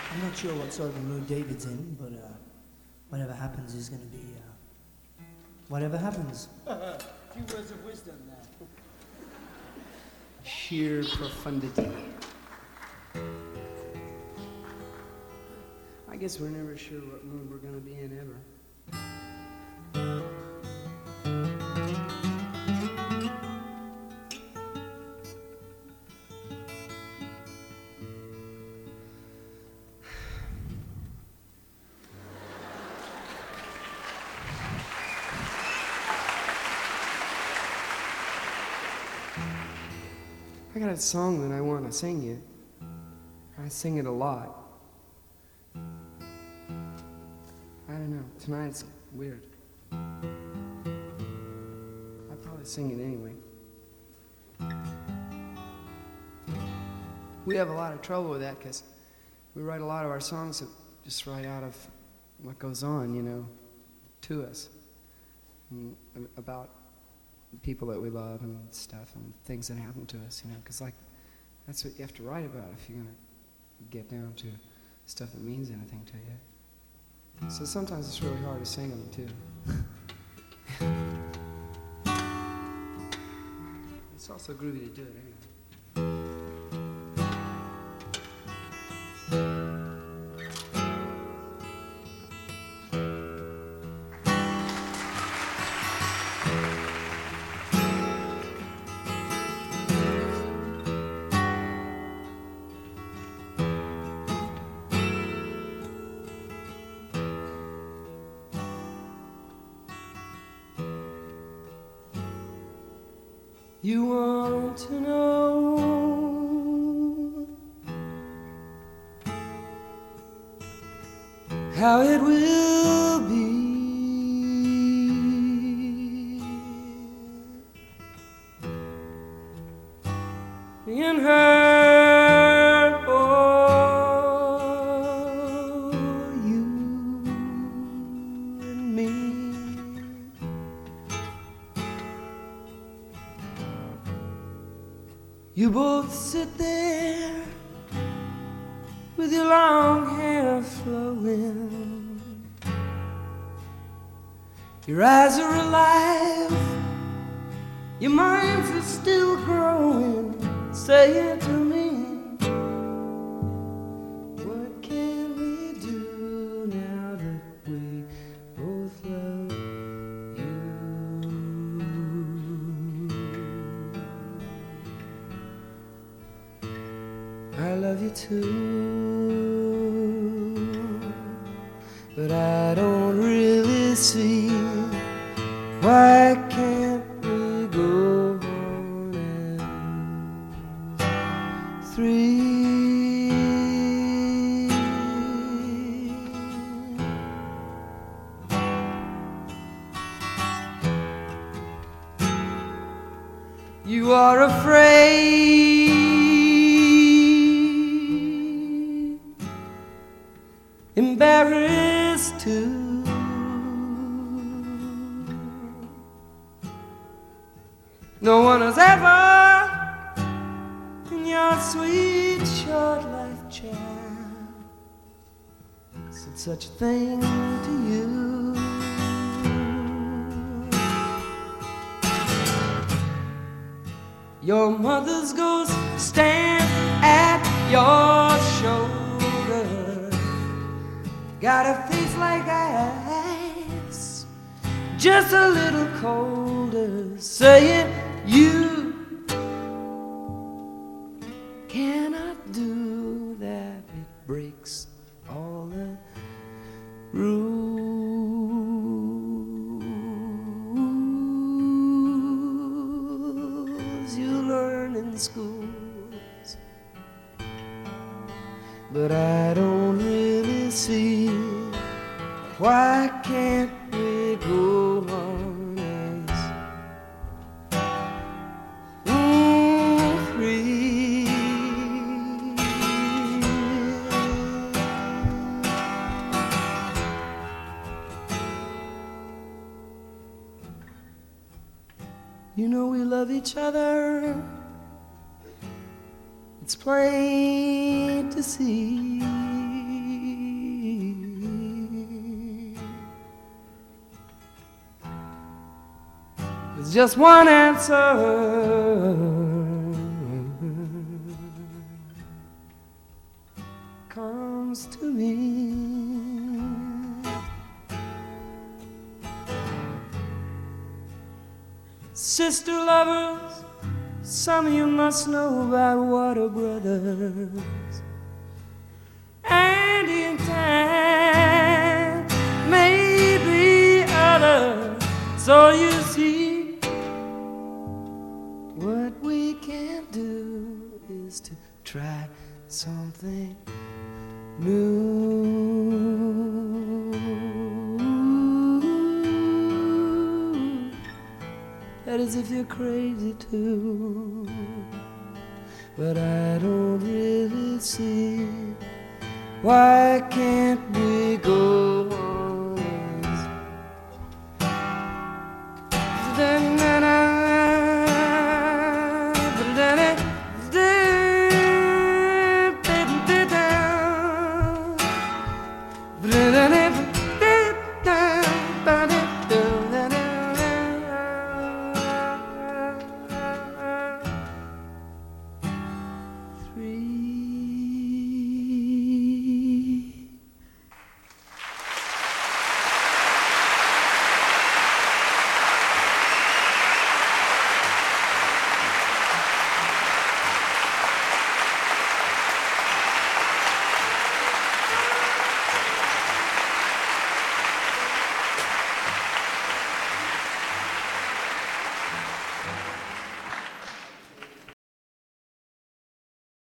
I'm not sure what sort of a mood David's in, but whatever happens is going to be whatever happens. A few words of wisdom now. Sheer profundity. I guess we're never sure what mood we're going to be in ever. I got a song that I want to sing you. I sing it a lot. I don't know. Tonight's weird. I'll probably sing it anyway. We have a lot of trouble with that because we write a lot of our songs that just write out of what goes on, you know, to us. And about people that we love and stuff and things that happen to us, you know, because like that's what you have to write about if you're going to get down to stuff that means anything to you. So sometimes it's really hard to sing them too. It's also groovy to do it anyway. You want to know how it will be in her or you and me. You both sit there with your long hair flowing. Your eyes are alive, your minds are still growing. Say it to me. What can we do now that we both love you? I love you too, but I don't really see why can't we go on as three. You are afraid, embarrassed too. No one has ever, in your sweet short life, child, said such a thing to you. Your mother's ghost stands at your shoulder, got a face like ice, just a little colder, saying you cannot do that. It breaks all the rules you learn in schools, but I don't really see why can't we go on as free. You know we love each other, it's plain to see. just one answer comes to me. Sister lovers, some of you must know about Water Brothers. And in time, maybe others. So you see, what we can do is to try something new. That is if you're crazy too. But I don't really see why can't we go